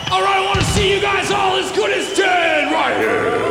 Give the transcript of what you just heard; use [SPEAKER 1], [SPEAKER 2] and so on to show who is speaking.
[SPEAKER 1] All right, I want to see you guys all as good as dead right here.